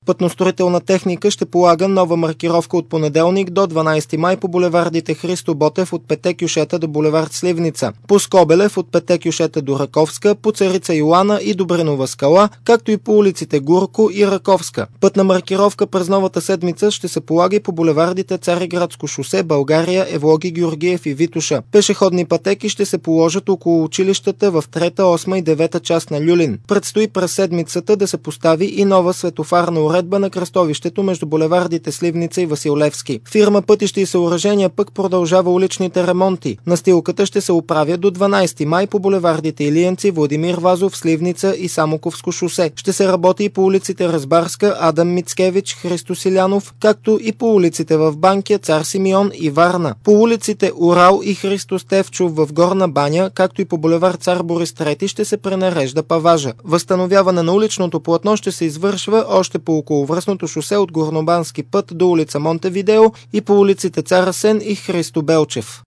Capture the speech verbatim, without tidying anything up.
Пътностроителна техника ще полага нова маркировка от понеделник до дванадесети май по булевардите Христо Ботев от Пете кюшета до булевард Сливница, по Скобелев от Пете кюшета до Раковска, по Царица Йоана и Добринова скала, както и по улиците Гурко и Раковска. Пътна маркировка през новата седмица ще се полага и по булевардите Цариградско шосе, България, Евлоги Георгиев и Витоша. Пешеходни пътеки ще се положат около училищата в трета, осма и девета част на Люлин. Предстои през седмицата да се постави и нова светофарна уредба на кръстовището между булевардите Сливница и Васил Левски. Фирма Пътища и съоръжения пък продължава уличните ремонти. Настилката ще се оправя до дванадесети май по булевардите Илиянци, Владимир Вазов, Сливница и Самоковско шосе. Ще се работи и по улиците Разбарска, Адам Мицкевич, Христо Силянов, както и по улиците в Банкя, Цар Симеон и Варна. По улиците Урал и Христо Стевчов в Горна баня, както и по булевард Цар Борис трети ще се пренарежда паважа. Възстановяване на уличното платно ще се извършва още по околовръстното шосе от Горнобански път до улица Монтевидео и по улиците Цар Асен и Христо Белчев.